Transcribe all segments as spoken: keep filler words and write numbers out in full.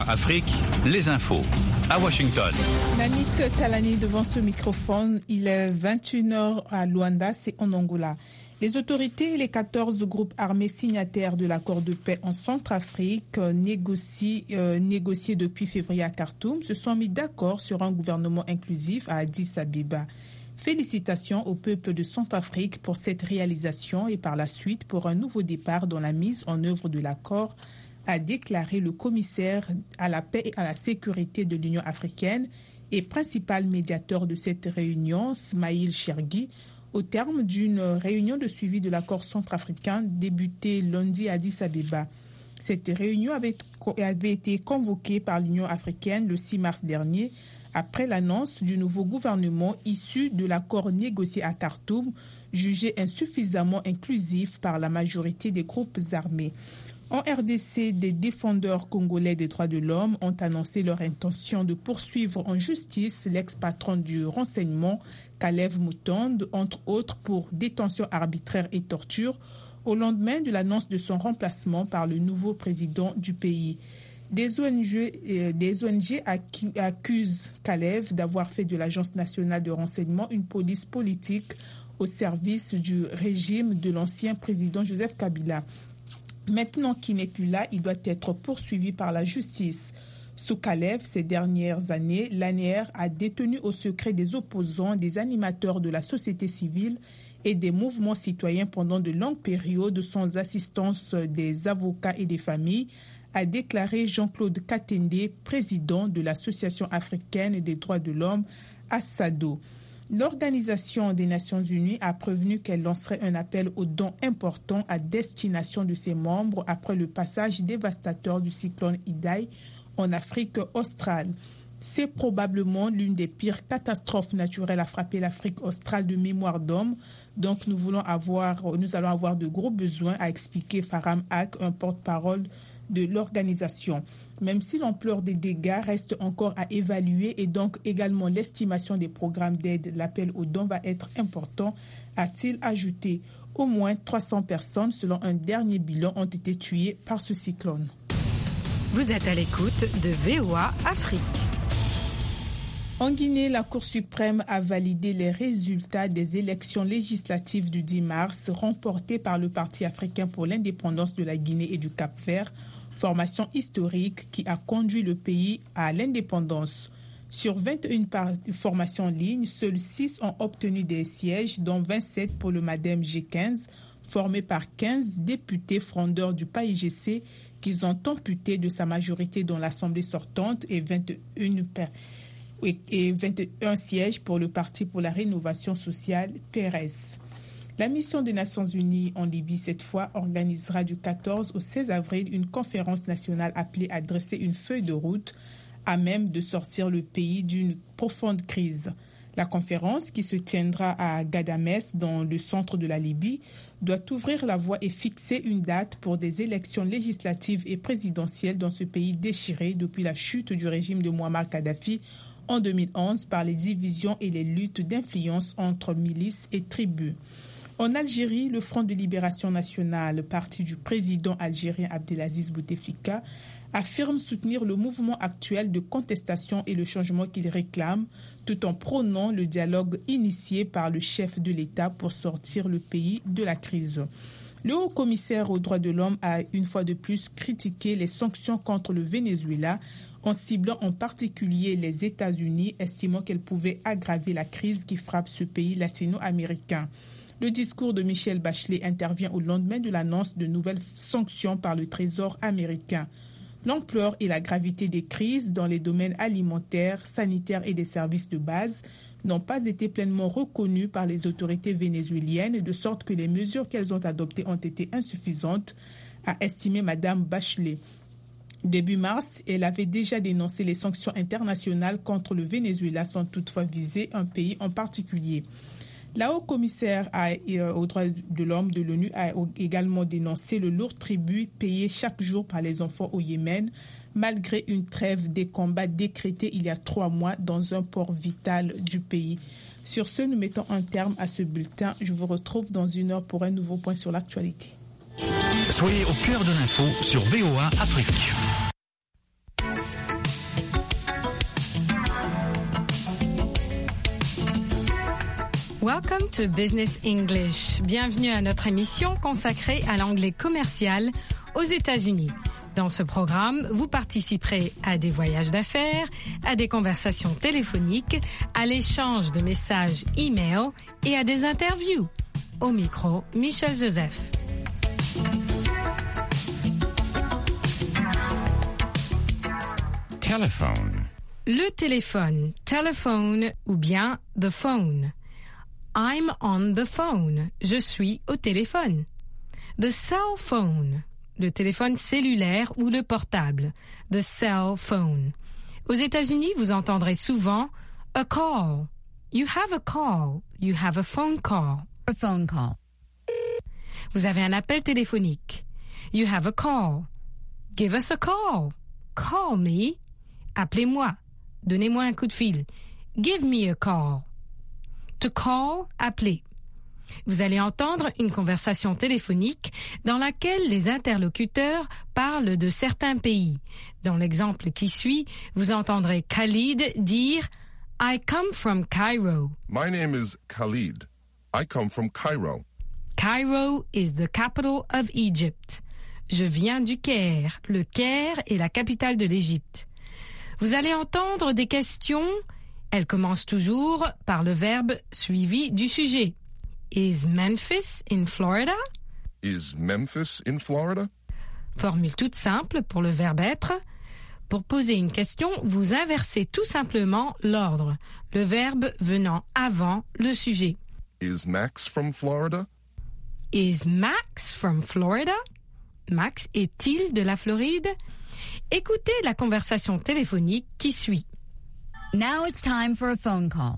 Afrique, les infos. À Washington. Nanik Talani devant ce microphone. Il est vingt et une heures à Luanda, c'est en Angola. Les autorités et les quatorze groupes armés signataires de l'accord de paix en Centrafrique négocient, euh, négociés depuis février à Khartoum se sont mis d'accord sur un gouvernement inclusif à Addis Abeba. Félicitations au peuple de Centrafrique pour cette réalisation et par la suite pour un nouveau départ dans la mise en œuvre de l'accord, a déclaré le commissaire à la paix et à la sécurité de l'Union africaine et principal médiateur de cette réunion, Smaïl Chergui, au terme d'une réunion de suivi de l'accord centrafricain débutée lundi à Addis Abeba. Cette réunion avait, avait été convoquée par l'Union africaine le six mars dernier après l'annonce du nouveau gouvernement issu de l'accord négocié à Khartoum, jugé insuffisamment inclusif par la majorité des groupes armés. En R D C, des défendeurs congolais des droits de l'homme ont annoncé leur intention de poursuivre en justice l'ex-patron du renseignement, Kalev Mutombo, entre autres pour détention arbitraire et torture, au lendemain de l'annonce de son remplacement par le nouveau président du pays. Des O N G, euh, des O N G accusent Kalev d'avoir fait de l'Agence nationale de renseignement une police politique au service du régime de l'ancien président Joseph Kabila. Maintenant qu'il n'est plus là, il doit être poursuivi par la justice. Sous Kalev, ces dernières années, l'A N R a détenu au secret des opposants, des animateurs de la société civile et des mouvements citoyens pendant de longues périodes sans assistance des avocats et des familles, a déclaré Jean-Claude Katende, président de l'Association africaine des droits de l'homme, ASADO. L'Organisation des Nations Unies a prévenu qu'elle lancerait un appel aux dons importants à destination de ses membres après le passage dévastateur du cyclone Idai en Afrique australe. C'est probablement l'une des pires catastrophes naturelles à frapper l'Afrique australe de mémoire d'homme. Donc nous voulons avoir, nous allons avoir de gros besoins, a expliqué Faram Haq, un porte-parole de l'organisation. Même si l'ampleur des dégâts reste encore à évaluer et donc également l'estimation des programmes d'aide, l'appel aux dons va être important, a-t-il ajouté. Au moins trois cents personnes, selon un dernier bilan, ont été tuées par ce cyclone. Vous êtes à l'écoute de V O A Afrique. En Guinée, la Cour suprême a validé les résultats des élections législatives du dix mars remportées par le Parti africain pour l'indépendance de la Guinée et du Cap-Vert, formation historique qui a conduit le pays à l'indépendance. Sur vingt et une formations en ligne, seuls six ont obtenu des sièges, dont vingt-sept pour le MADEM G quinze, formé par quinze députés frondeurs du P A I G C qu'ils ont amputé de sa majorité dans l'Assemblée sortante et vingt et un, et vingt et un sièges pour le Parti pour la rénovation sociale, P R S. La mission des Nations Unies en Libye, cette fois, organisera du quatorze au seize avril une conférence nationale appelée à dresser une feuille de route à même de sortir le pays d'une profonde crise. La conférence, qui se tiendra à Ghadamès, dans le centre de la Libye, doit ouvrir la voie et fixer une date pour des élections législatives et présidentielles dans ce pays déchiré depuis la chute du régime de Mouammar Kadhafi en deux mille onze par les divisions et les luttes d'influence entre milices et tribus. En Algérie, le Front de Libération Nationale, parti du président algérien Abdelaziz Bouteflika, affirme soutenir le mouvement actuel de contestation et le changement qu'il réclame, tout en prônant le dialogue initié par le chef de l'État pour sortir le pays de la crise. Le haut-commissaire aux droits de l'homme a une fois de plus critiqué les sanctions contre le Venezuela, en ciblant en particulier les États-Unis, estimant qu'elles pouvaient aggraver la crise qui frappe ce pays latino-américain. Le discours de Michelle Bachelet intervient au lendemain de l'annonce de nouvelles sanctions par le Trésor américain. L'ampleur et la gravité des crises dans les domaines alimentaires, sanitaires et des services de base n'ont pas été pleinement reconnues par les autorités vénézuéliennes, de sorte que les mesures qu'elles ont adoptées ont été insuffisantes, a estimé Madame Bachelet. Début mars, elle avait déjà dénoncé les sanctions internationales contre le Venezuela sans toutefois viser un pays en particulier. La haut-commissaire aux droits de l'homme de l'ONU a également dénoncé le lourd tribut payé chaque jour par les enfants au Yémen, malgré une trêve des combats décrétée il y a trois mois dans un port vital du pays. Sur ce, nous mettons un terme à ce bulletin. Je vous retrouve dans une heure pour un nouveau point sur l'actualité. Soyez au cœur de l'info sur V O A Afrique. Welcome to Business English. Bienvenue à notre émission consacrée à l'anglais commercial aux États-Unis. Dans ce programme, vous participerez à des voyages d'affaires, à des conversations téléphoniques, à l'échange de messages e-mail et à des interviews. Au micro, Michel Joseph. Telephone. Le téléphone, telephone ou bien the phone. I'm on the phone. Je suis au téléphone. The cell phone. Le téléphone cellulaire ou le portable. The cell phone. Aux États-Unis, vous entendrez souvent a call. You have a call. You have a phone call. A phone call. Vous avez un appel téléphonique. You have a call. Give us a call. Call me. Appelez-moi. Donnez-moi un coup de fil. Give me a call. To call, appeler. Vous allez entendre une conversation téléphonique dans laquelle les interlocuteurs parlent de certains pays. Dans l'exemple qui suit, vous entendrez Khalid dire « I come from Cairo ». My name is Khalid. I come from Cairo. Cairo is the capital of Egypt. Je viens du Caire. Le Caire est la capitale de l'Égypte. Vous allez entendre des questions. Elles commencent toujours par le verbe suivi du sujet. Is Memphis in Florida? Is Memphis in Florida? Formule toute simple pour le verbe être. Pour poser une question, vous inversez tout simplement l'ordre, le verbe venant avant le sujet. Is Max from Florida? Is Max from Florida? Max est-il de la Floride? Écoutez la conversation téléphonique qui suit. Now it's time for a phone call.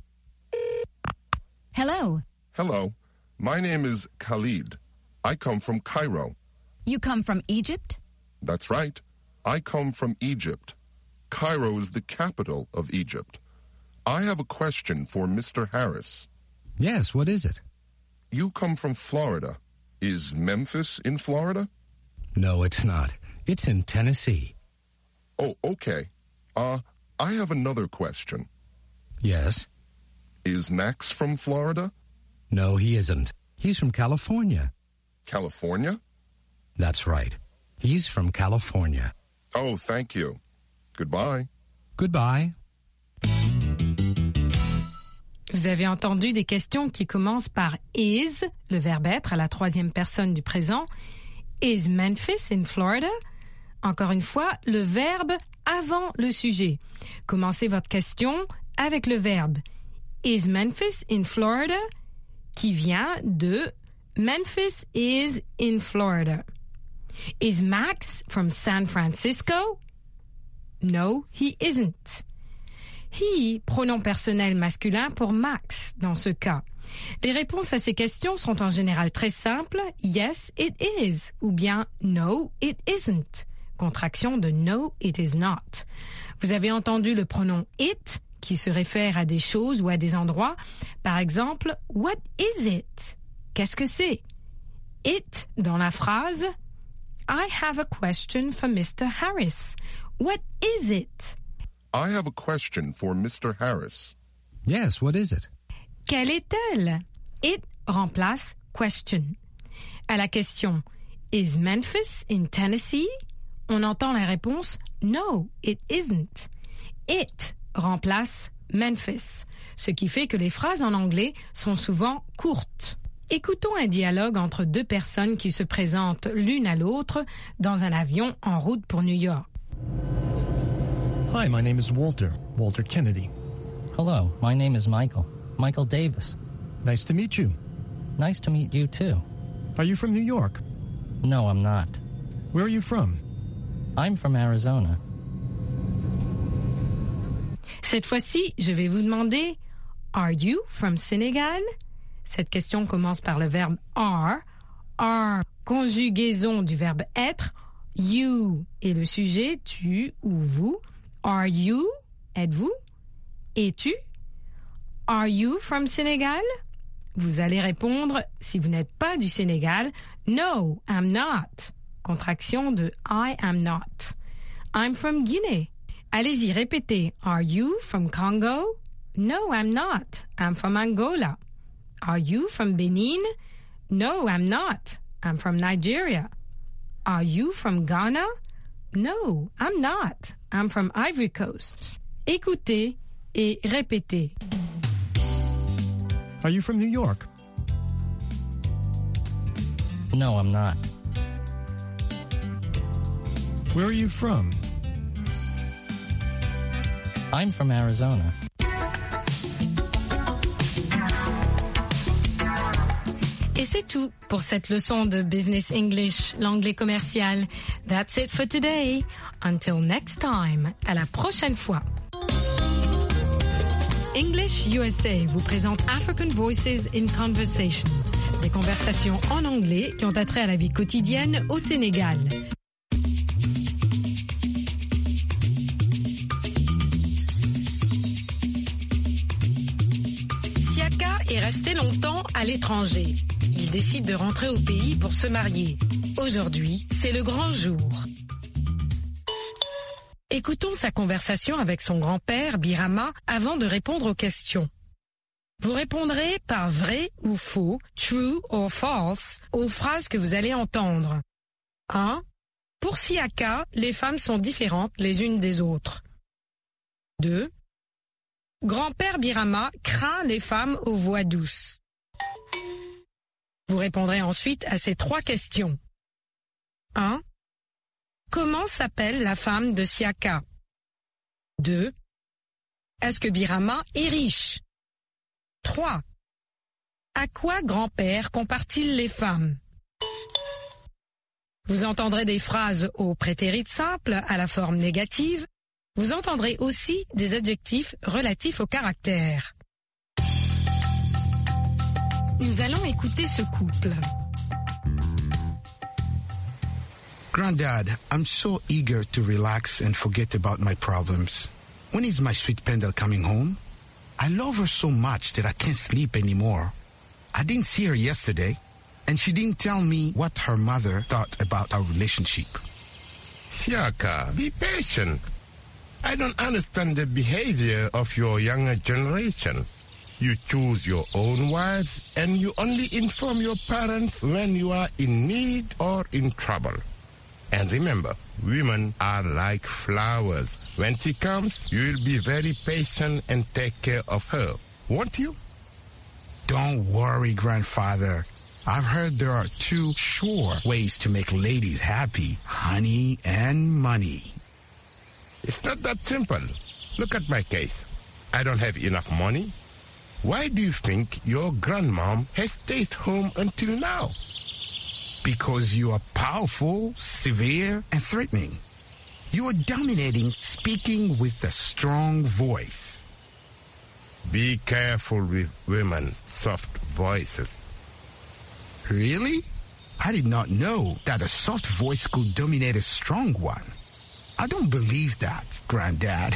Hello. Hello. My name is Khalid. I come from Cairo. You come from Egypt? That's right. I come from Egypt. Cairo is the capital of Egypt. I have a question for Mister Harris. Yes, what is it? You come from Florida. Is Memphis in Florida? No, it's not. It's in Tennessee. Oh, okay. Uh, I have another question. Yes? Is Max from Florida? No, he isn't. He's from California. California? That's right. He's from California. Oh, thank you. Goodbye. Goodbye. Vous avez entendu des questions qui commencent par is, le verbe être à la troisième personne du présent. Is Memphis in Florida? Encore une fois, le verbe avant le sujet. Commencez votre question avec le verbe Is Memphis in Florida? Qui vient de Memphis is in Florida. Is Max from San Francisco? No, he isn't. He, pronom personnel masculin pour Max dans ce cas. Les réponses à ces questions sont en général très simples. Yes, it is. Ou bien no, it isn't. Contraction de no, it is not. Vous avez entendu le pronom it qui se réfère à des choses ou à des endroits. Par exemple, what is it? Qu'est-ce que c'est? It dans la phrase I have a question for Mister Harris. What is it? I have a question for Mister Harris. Yes, what is it? Quelle est-elle? It remplace question. À la question Is Memphis in Tennessee? On entend la réponse No, it isn't. It remplace Memphis, ce qui fait que les phrases en anglais sont souvent courtes. Écoutons un dialogue entre deux personnes qui se présentent l'une à l'autre dans un avion en route pour New York. Hi, my name is Walter, Walter Kennedy. Hello, my name is Michael, Michael Davis. Nice to meet you. Nice to meet you too. Are you from New York? No, I'm not. Where are you from? I'm from Arizona. Cette fois-ci, je vais vous demander Are you from Senegal? Cette question commence par le verbe are. Are, conjugaison du verbe être. You est le sujet, tu ou vous. Are you? Êtes-vous? Es-tu? Are you from Senegal? Vous allez répondre, si vous n'êtes pas du Sénégal, No, I'm not. Contraction de I am not. I'm from Guinea. Allez-y, répétez. Are you from Congo? No, I'm not. I'm from Angola. Are you from Benin? No, I'm not. I'm from Nigeria. Are you from Ghana? No, I'm not. I'm from Ivory Coast. Écoutez et répétez. Are you from New York? No, I'm not. Where are you from? I'm from Arizona. Et c'est tout pour cette leçon de Business English, l'anglais commercial. That's it for today. Until next time. À la prochaine fois. English U S A vous présente African Voices in Conversation. Des conversations en anglais qui ont attrait à la vie quotidienne au Sénégal. Siaka est resté longtemps à l'étranger. Il décide de rentrer au pays pour se marier. Aujourd'hui, c'est le grand jour. Écoutons sa conversation avec son grand-père, Birama, avant de répondre aux questions. Vous répondrez par vrai ou faux, true or false, aux phrases que vous allez entendre. un. Pour Siaka, les femmes sont différentes les unes des autres. deux. Grand-père Birama craint les femmes aux voix douces. Vous répondrez ensuite à ces trois questions. un. Comment s'appelle la femme de Siaka? deux. Est-ce que Birama est riche? trois. À quoi grand-père compare-t-il les femmes? Vous entendrez des phrases au prétérit simple à la forme négative. Vous entendrez aussi des adjectifs relatifs au caractère. Nous allons écouter ce couple. Granddad, I'm so eager to relax and forget about my problems. When is my sweet Pendle coming home? I love her so much that I can't sleep anymore. I didn't see her yesterday, and she didn't tell me what her mother thought about our relationship. Siaka, be patient. I don't understand the behavior of your younger generation. You choose your own wives, and you only inform your parents when you are in need or in trouble. And remember, women are like flowers. When she comes, you will be very patient and take care of her, won't you? Don't worry, grandfather. I've heard there are two sure ways to make ladies happy, honey and money. It's not that simple. Look at my case. I don't have enough money. Why do you think your grandmom has stayed home until now? Because you are powerful, severe, and threatening. You are dominating, speaking with a strong voice. Be careful with women's soft voices. Really? I did not know that a soft voice could dominate a strong one. I don't believe that, Granddad.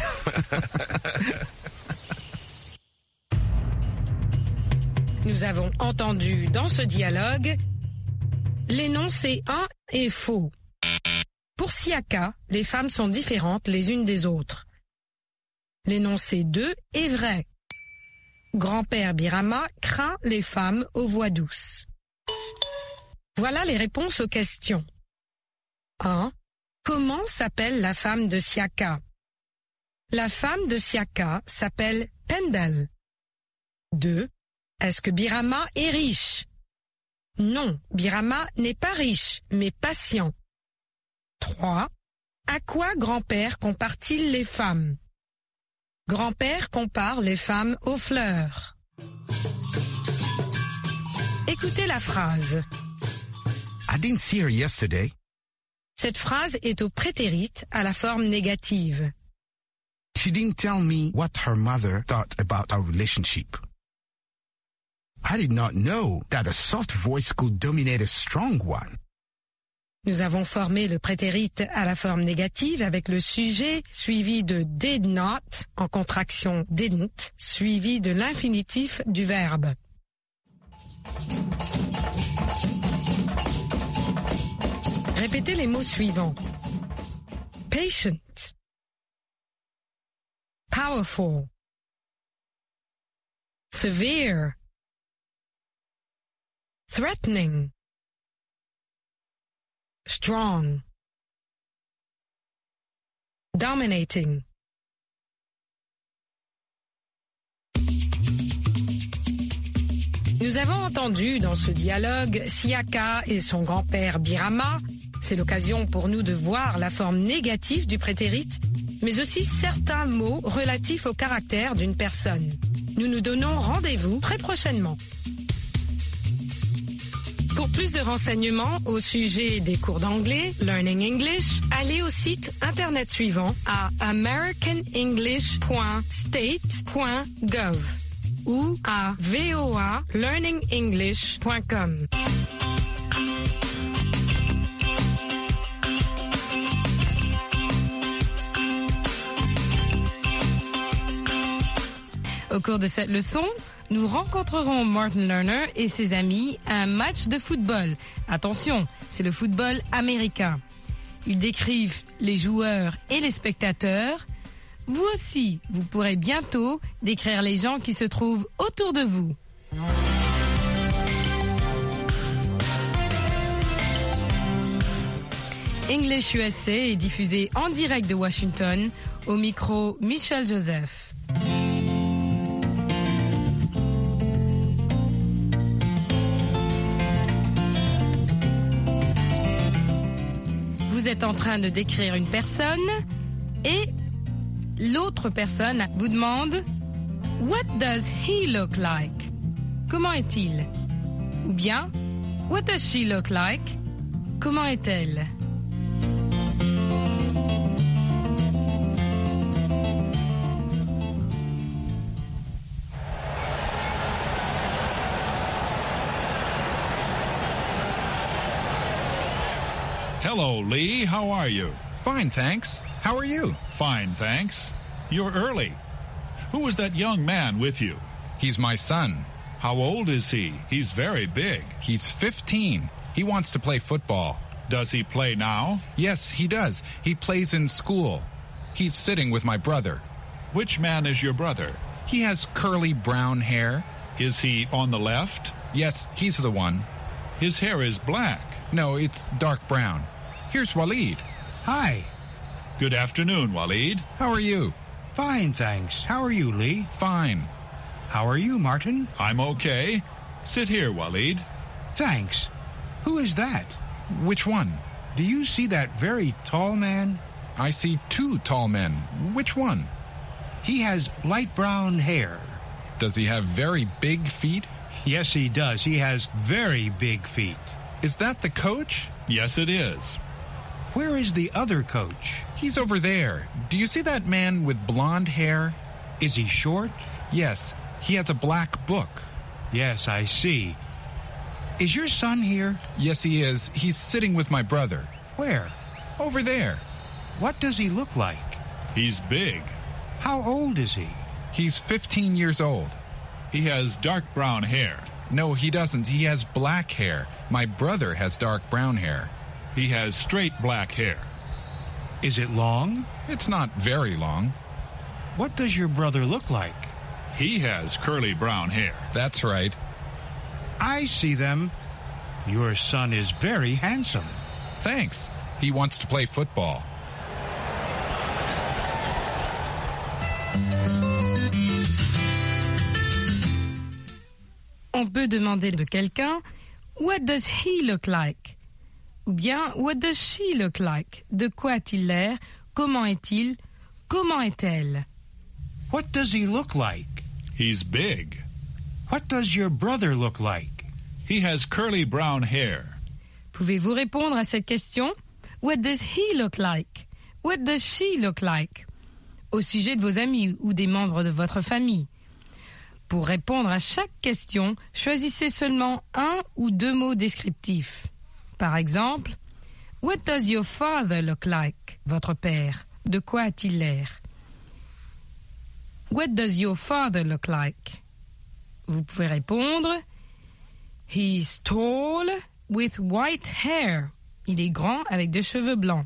Nous avons entendu dans ce dialogue l'énoncé un est faux. Pour Siaka, les femmes sont différentes les unes des autres. L'énoncé deux est vrai. Grand-père Birama craint les femmes aux voix douces. Voilà les réponses aux questions. un. Comment s'appelle la femme de Siaka? La femme de Siaka s'appelle Pendle. deux. Est-ce que Birama est riche? Non, Birama n'est pas riche, mais patient. trois. À quoi grand-père compare-t-il les femmes? Grand-père compare les femmes aux fleurs. Écoutez la phrase. I didn't see her yesterday. Cette phrase est au prétérit à la forme négative. She didn't tell me what her mother thought about our relationship. I did not know that a soft voice could dominate a strong one. Nous avons formé le prétérit à la forme négative avec le sujet suivi de did not en contraction didn't suivi de l'infinitif du verbe. Répétez les mots suivants. Patient, powerful, severe, threatening, strong, dominating. Nous avons entendu dans ce dialogue Siaka et son grand-père Birama. C'est l'occasion pour nous de voir la forme négative du prétérite, mais aussi certains mots relatifs au caractère d'une personne. Nous nous donnons rendez-vous très prochainement. Pour plus de renseignements au sujet des cours d'anglais, Learning English, allez au site internet suivant à american english point state point gov ou à v o a learning english point com. Au cours de cette leçon, nous rencontrerons Martin Lerner et ses amis à un match de football. Attention, c'est le football américain. Ils décrivent les joueurs et les spectateurs. Vous aussi, vous pourrez bientôt décrire les gens qui se trouvent autour de vous. English U S A est diffusé en direct de Washington, au micro Michel Joseph. Vous êtes en train de décrire une personne et l'autre personne vous demande « What does he look like ?» Comment est-il? Ou bien « What does she look like ?» Comment est-elle? Hello, Lee. How are you? Fine, thanks. How are you? Fine, thanks. You're early. Who was that young man with you? He's my son. How old is he? He's very big. He's fifteen. He wants to play football. Does he play now? Yes, he does. He plays in school. He's sitting with my brother. Which man is your brother? He has curly brown hair. Is he on the left? Yes, he's the one. His hair is black. No, it's dark brown. Here's Waleed. Hi. Good afternoon, Waleed. How are you? Fine, thanks. How are you, Lee? Fine. How are you, Martin? I'm okay. Sit here, Waleed. Thanks. Who is that? Which one? Do you see that very tall man? I see two tall men. Which one? He has light brown hair. Does he have very big feet? Yes, he does. He has very big feet. Is that the coach? Yes, it is. Where is the other coach? He's over there. Do you see that man with blonde hair? Is he short? Yes. He has a black book. Yes, I see. Is your son here? Yes, he is. He's sitting with my brother. Where? Over there. What does he look like? He's big. How old is he? He's fifteen years old. He has dark brown hair. No, he doesn't. He has black hair. My brother has dark brown hair. He has straight black hair. Is it long? It's not very long. What does your brother look like? He has curly brown hair. That's right. I see them. Your son is very handsome. Thanks. He wants to play football. On peut demander de quelqu'un « What does he look like ?» ou bien « What does she look like ?» De quoi a-t-il l'air? Comment est-il? Comment est-elle? What does he look like? He's big. What does your brother look like? He has curly brown hair. Pouvez-vous répondre à cette question? What does he look like? What does she look like? Au sujet de vos amis ou des membres de votre famille. Pour répondre à chaque question, choisissez seulement un ou deux mots descriptifs. Par exemple, What does your father look like? Votre père. De quoi a-t-il l'air? What does your father look like? Vous pouvez répondre He's tall with white hair. Il est grand avec des cheveux blancs.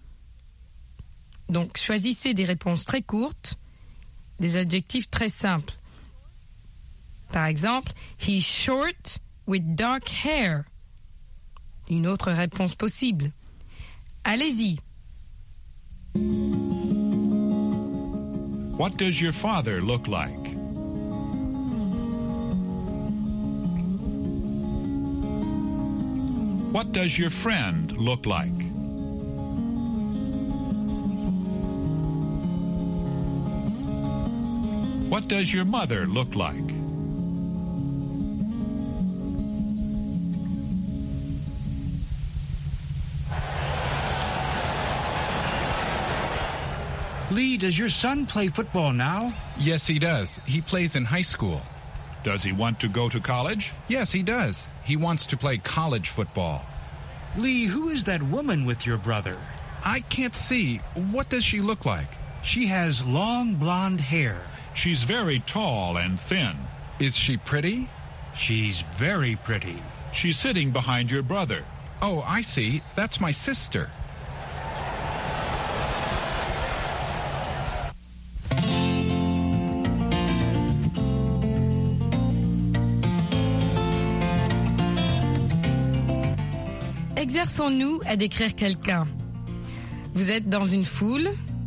Donc, choisissez des réponses très courtes, des adjectifs très simples. Par exemple, he's short with dark hair. Une autre réponse possible. Allez-y. What does your father look like? What does your friend look like? What does your mother look like? Lee, does your son play football now? Yes, he does. He plays in high school. Does he want to go to college? Yes, he does. He wants to play college football. Lee, who is that woman with your brother? I can't see. What does she look like? She has long blonde hair. She's very tall and thin. Is she pretty? She's very pretty. She's sitting behind your brother. Oh, I see. That's my sister. Exerçons-nous à décrire quelqu'un. Vous êtes dans une foule.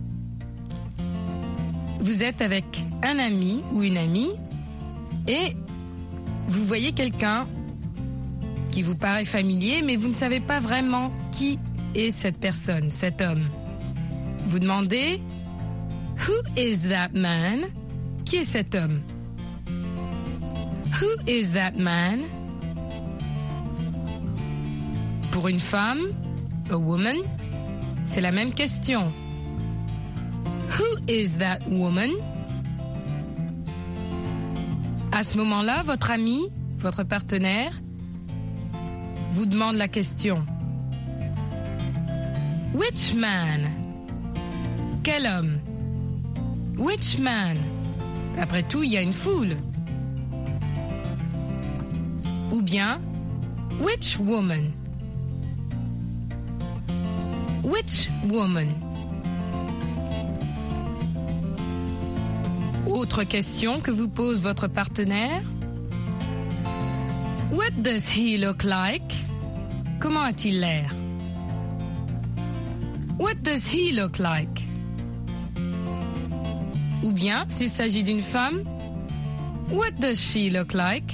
Vous êtes avec un ami ou une amie et vous voyez quelqu'un qui vous paraît familier, mais vous ne savez pas vraiment qui est cette personne, cet homme. Vous demandez « Who is that man ?» Qui est cet homme? « Who is that man ?» Pour une femme, a woman, c'est la même question. Who is that woman? À ce moment-là, votre ami, votre partenaire, vous demande la question. Which man? Quel homme? Which man? Après tout, il y a une foule. Ou bien, which woman? Which woman? Autre question que vous pose votre partenaire. What does he look like? Comment a-t-il l'air? What does he look like? Ou bien, s'il s'agit d'une femme, what does she look like?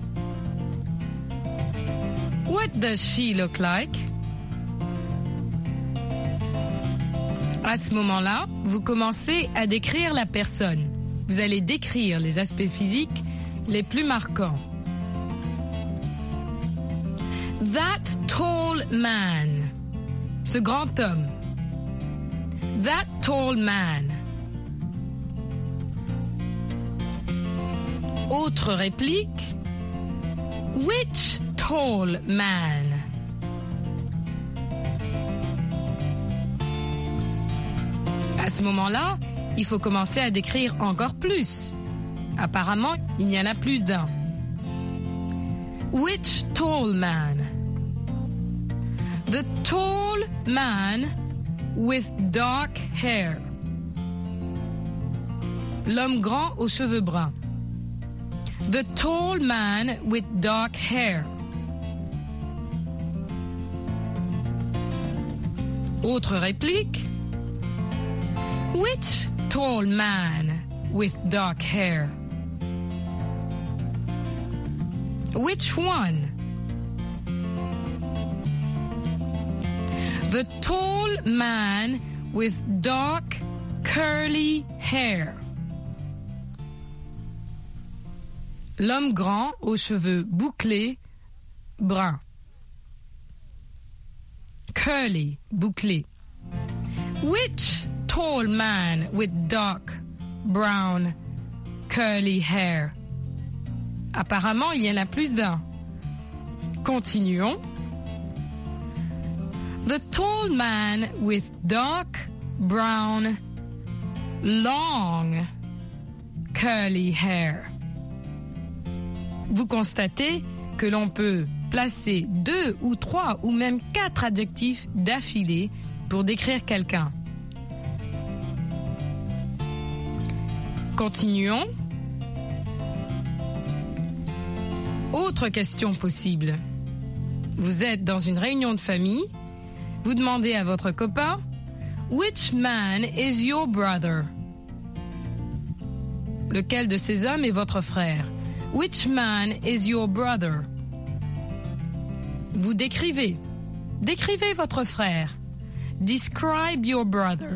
What does she look like? À ce moment-là, vous commencez à décrire la personne. Vous allez décrire les aspects physiques les plus marquants. That tall man. Ce grand homme. That tall man. Autre réplique. Which tall man? À ce moment-là, il faut commencer à décrire encore plus. Apparemment, il y en a plus d'un. Which tall man? The tall man with dark hair. L'homme grand aux cheveux bruns. The tall man with dark hair. Autre réplique. Which tall man with dark hair? Which one? The tall man with dark curly hair. L'homme grand aux cheveux bouclés, bruns. Curly, bouclé. Which tall man with dark brown curly hair? Apparemment, il y en a plus d'un. Continuons. The tall man with dark brown long curly hair. Vous constatez que l'on peut placer deux ou trois ou même quatre adjectifs d'affilée pour décrire quelqu'un. Continuons. Autre question possible. Vous êtes dans une réunion de famille. Vous demandez à votre copain « Which man is your brother ?» Lequel de ces hommes est votre frère? Which man is your brother? Vous décrivez. Décrivez votre frère. Describe your brother.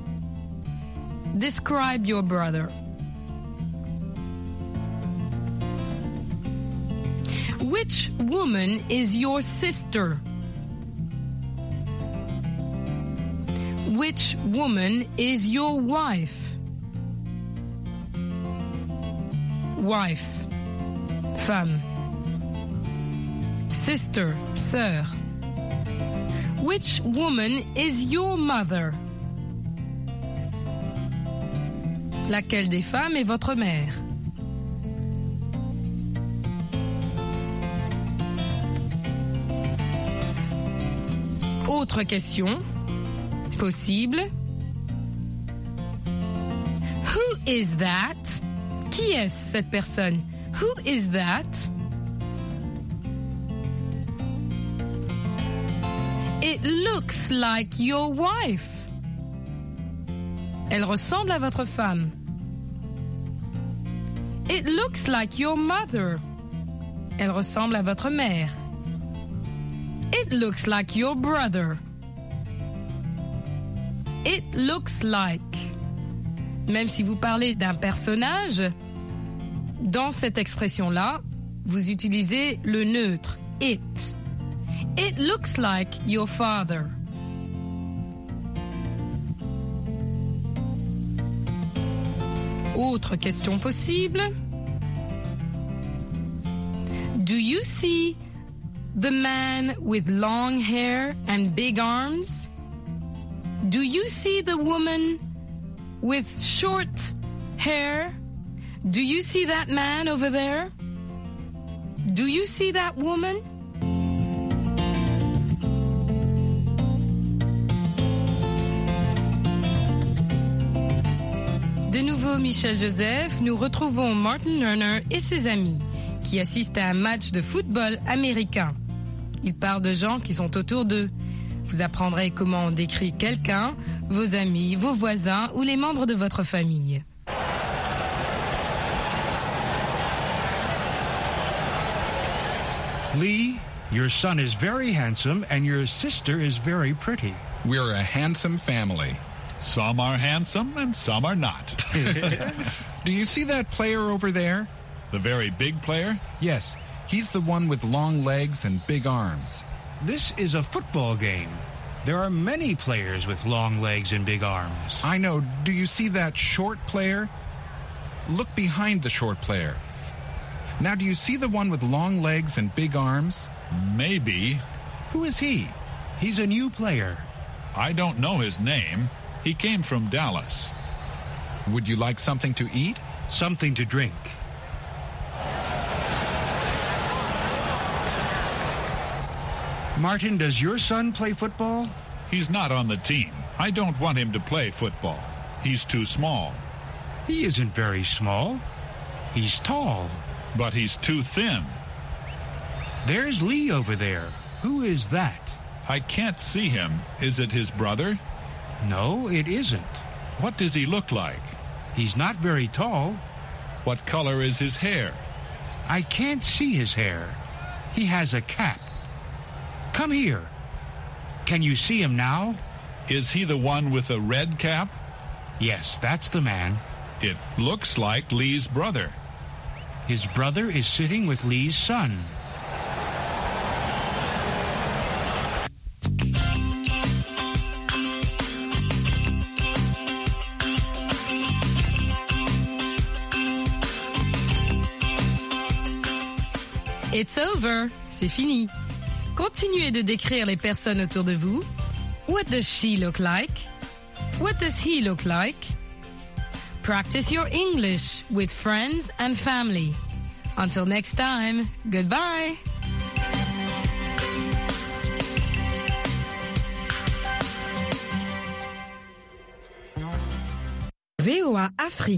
Describe your brother. Which woman is your sister? Which woman is your wife? Wife, femme. Sister, sœur. Which woman is your mother? Laquelle des femmes est votre mère? Autre question possible. Who is that? Qui est cette personne? Who is that? It looks like your wife. Elle ressemble à votre femme. It looks like your mother. Elle ressemble à votre mère. It looks like your brother. It looks like. Même si vous parlez d'un personnage, dans cette expression-là, vous utilisez le neutre it. It looks like your father. Autre question possible. Do you see the man with long hair and big arms? Do you see the woman with short hair? Do you see that man over there? Do you see that woman? De nouveau Michel Joseph, nous retrouvons Martin Lerner et ses amis qui assistent à un match de football américain. Ils parlent de gens qui sont autour d'eux. Vous apprendrez comment on décrit quelqu'un, vos amis, vos voisins ou les membres de votre famille. Lee, your son is very handsome and your sister is very pretty. We're a handsome family. Some are handsome and some are not. Do you see that player over there? The very big player? Yes, he's the one with long legs and big arms. This is a football game. There are many players with long legs and big arms. I know. Do you see that short player? Look behind the short player. Now, do you see the one with long legs and big arms? Maybe. Who is he? He's a new player. I don't know his name. He came from Dallas. Would you like something to eat? Something to drink. Martin, does your son play football? He's not on the team. I don't want him to play football. He's too small. He isn't very small. He's tall. But he's too thin. There's Lee over there. Who is that? I can't see him. Is it his brother? No, it isn't. What does he look like? He's not very tall. What color is his hair? I can't see his hair. He has a cap. Come here. Can you see him now? Is he the one with a red cap? Yes, that's the man. It looks like Lee's brother. His brother is sitting with Lee's son. It's over, c'est fini. Continuez de décrire les personnes autour de vous. What does she look like? What does he look like? Practice your English with friends and family. Until next time, goodbye. V O A Afrique.